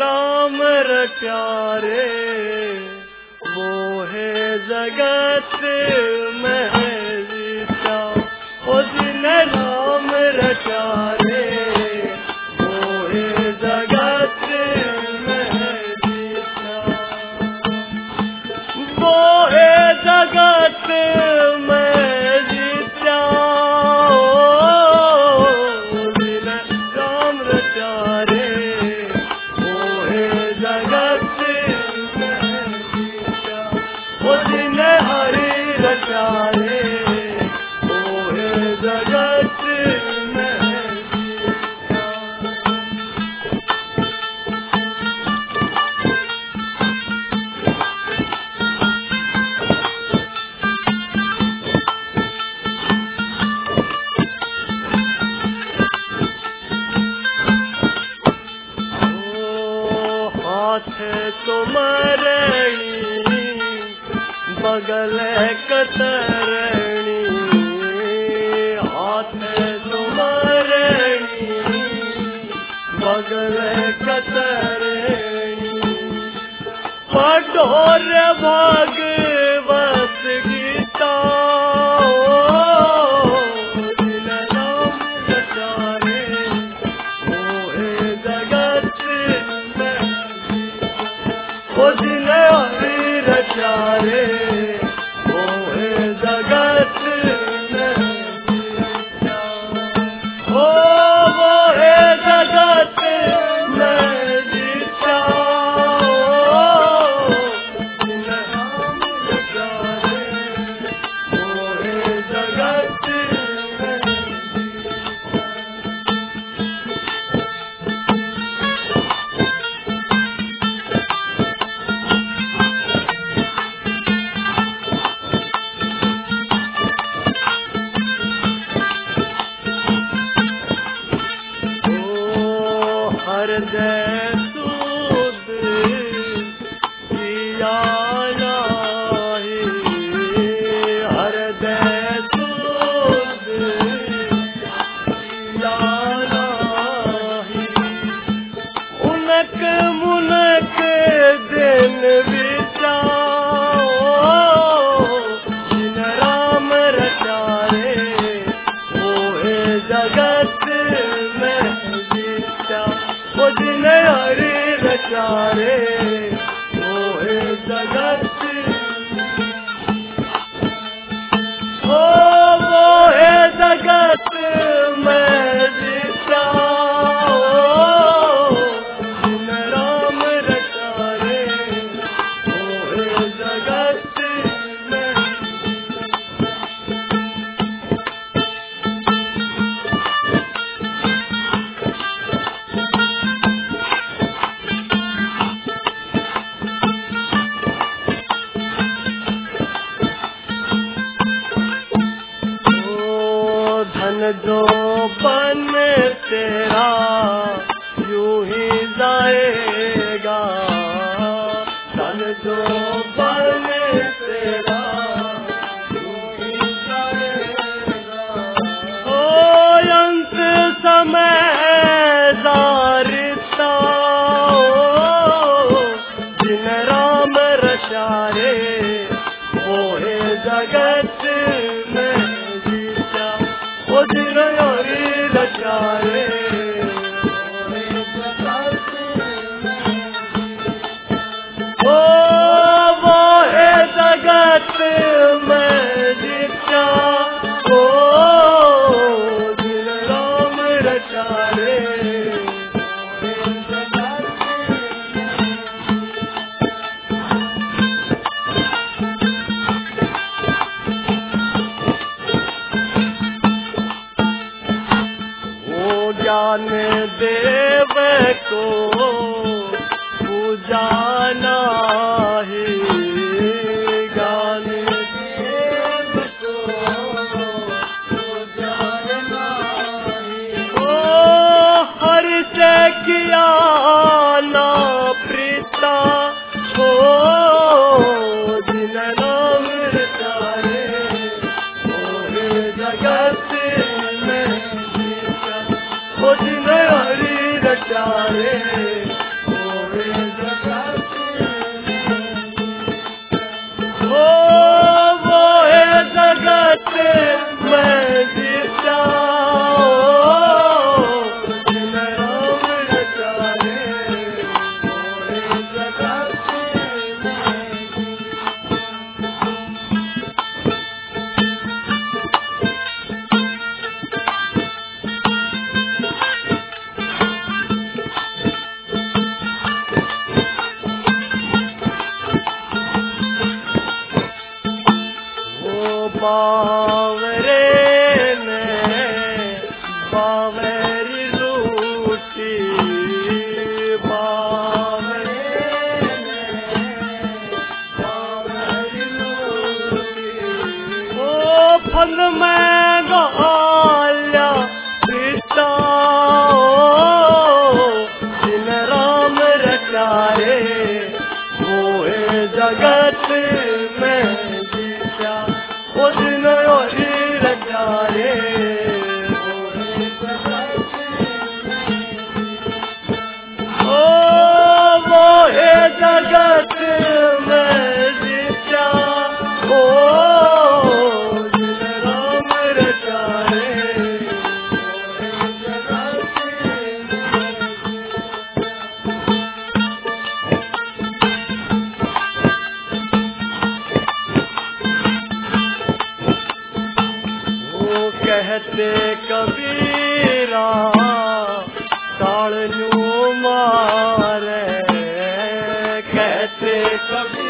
राम रचारे, वो है जगत में जीता। ओ जिन राम रचारे, वो है जगत में जीता। वो है जगत में जीता। जिन राम रचारे, वो है जगत में जीता। वो जिन हरि रचारे, वो है जगत में जीता। हाथ तुम्हारी बगल कतरणी, हाथ तुम्हारी बगल कतरणी। पढ़ोर भागवत गीता, जिन राम रचारे, वो है जगत में। ओ जिन हरि रचारे, वो है जगत में जीता। ओ वो है जगत में जीता। जिन राम रचारे, वो है जगत में जीता। हृदय सूद किया नाही, हृदय सूद किया नाही। उनक मुनक दिन बिताओ, जिन राम रचारे, वो है जगत में जीता। वो जिन हरि रचारे, वो है जगत में। ओ वो है जगत में जीता। जिन राम रचारे, वो है जगत में। धन जो बन तेरा यूं ही जाएगा, धन जो बन तेरा यूं ही जाएगा। ओ अंत समय दारिता, जिन राम रचारे, वो है जगत में जीता। वो जिन हरि रचारे, वो है जगत में जीता। ओ वो है जगत में जीता। ओ जिन राम रचारे, वो है जगत में ज्ञान देव को पूजा नाही, ज्ञान देव को पूजा नाही। ओ हरि से किया ना प्रीता, ओ जिन नाम रचारे, वो है जगत में जीता। ओ जिन हरि रचारे, वो संग में गाल्या प्रीता जिन राम रचाए मोहे जगत में जीता वो दिन रचाए मोहे जगत में जीता कहते कबीरा काल नू मारे कहते कबीरा